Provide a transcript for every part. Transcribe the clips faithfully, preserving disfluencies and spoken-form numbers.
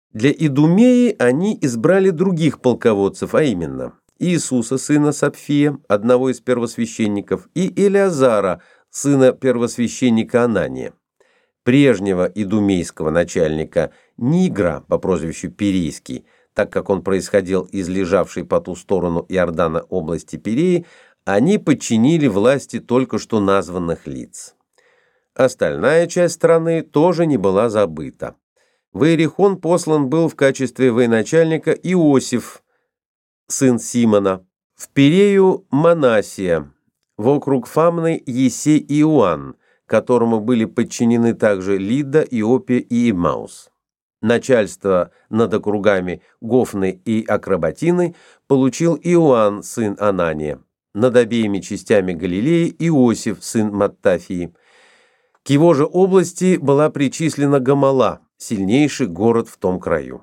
Для Идумеи они избрали других полководцев, а именно Иисуса, сына Сапфия, одного из первосвященников, и Элиазара, сына первосвященника Анания. Прежнего идумейского начальника Нигра по прозвищу Перейский, так как он происходил из лежавшей по ту сторону Иордана области Переи, они подчинили власти только что названных лиц. Остальная часть страны тоже не была забыта. В Иерихон послан был в качестве военачальника Иосиф, сын Симона, в Перею Манассия, в округ Фамны Есей Иоанн, которому были подчинены также Лидда, Иопия и Имаус. Начальство над округами Гофны и Акроботины получил Иоанн, сын Анания, над обеими частями Галилеи Иосиф, сын Маттафии. К его же области была причислена Гамала, сильнейший город в том краю.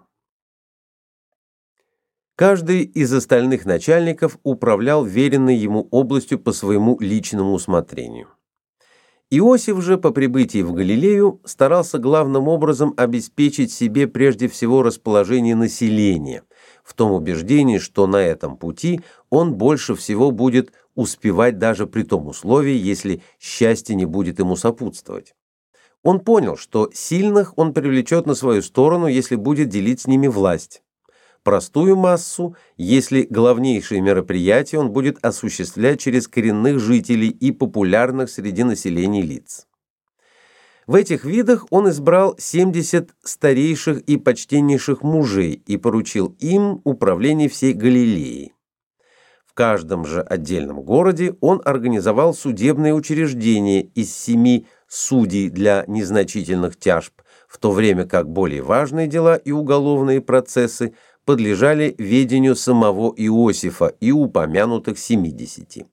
Каждый из остальных начальников управлял веренной ему областью по своему личному усмотрению. Иосиф же по прибытии в Галилею старался главным образом обеспечить себе прежде всего расположение населения, в том убеждении, что на этом пути он больше всего будет успевать даже при том условии, если счастье не будет ему сопутствовать. Он понял, что сильных он привлечет на свою сторону, если будет делить с ними власть. Простую массу, если главнейшие мероприятия он будет осуществлять через коренных жителей и популярных среди населения лиц. В этих видах он избрал семьдесят старейших и почтеннейших мужей и поручил им управление всей Галилеей. В каждом же отдельном городе он организовал судебные учреждения из семи судей для незначительных тяжб, в то время как более важные дела и уголовные процессы подлежали ведению самого Иосифа и упомянутых семидесяти.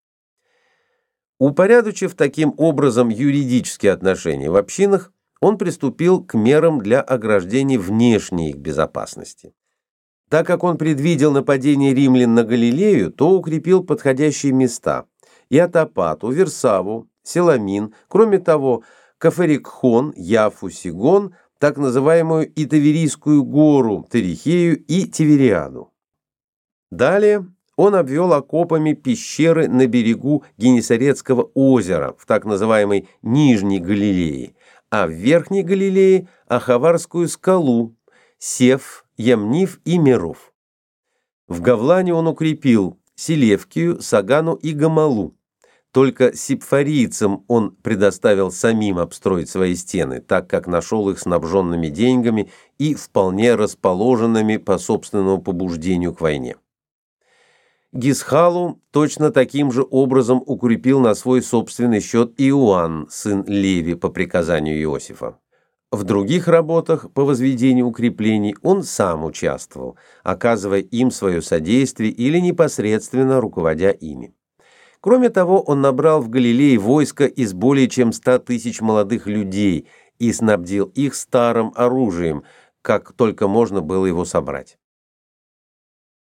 Упорядочив таким образом юридические отношения в общинах, он приступил к мерам для ограждения внешней их безопасности. Так как он предвидел нападение римлян на Галилею, то укрепил подходящие места – Иотопату, Версаву, Селамин, кроме того, Каферикхон, Яфу, Сигон, так называемую Итаверийскую гору, Терихею и Тивериаду. Далее он обвел окопами пещеры на берегу Генесарецкого озера в так называемой Нижней Галилее, а в Верхней Галилее – Ахаварскую скалу, Сев, Ямниф и Меров. В Гавлане он укрепил Селевкию, Сагану и Гамалу. Только сипфарийцам он предоставил самим обстроить свои стены, так как нашел их снабженными деньгами и вполне расположенными по собственному побуждению к войне. Гисхалу точно таким же образом укрепил на свой собственный счет Иоанн, сын Леви, по приказанию Иосифа. В других работах по возведению укреплений он сам участвовал, оказывая им свое содействие или непосредственно руководя ими. Кроме того, он набрал в Галилее войско из более чем ста тысяч молодых людей и снабдил их старым оружием, как только можно было его собрать.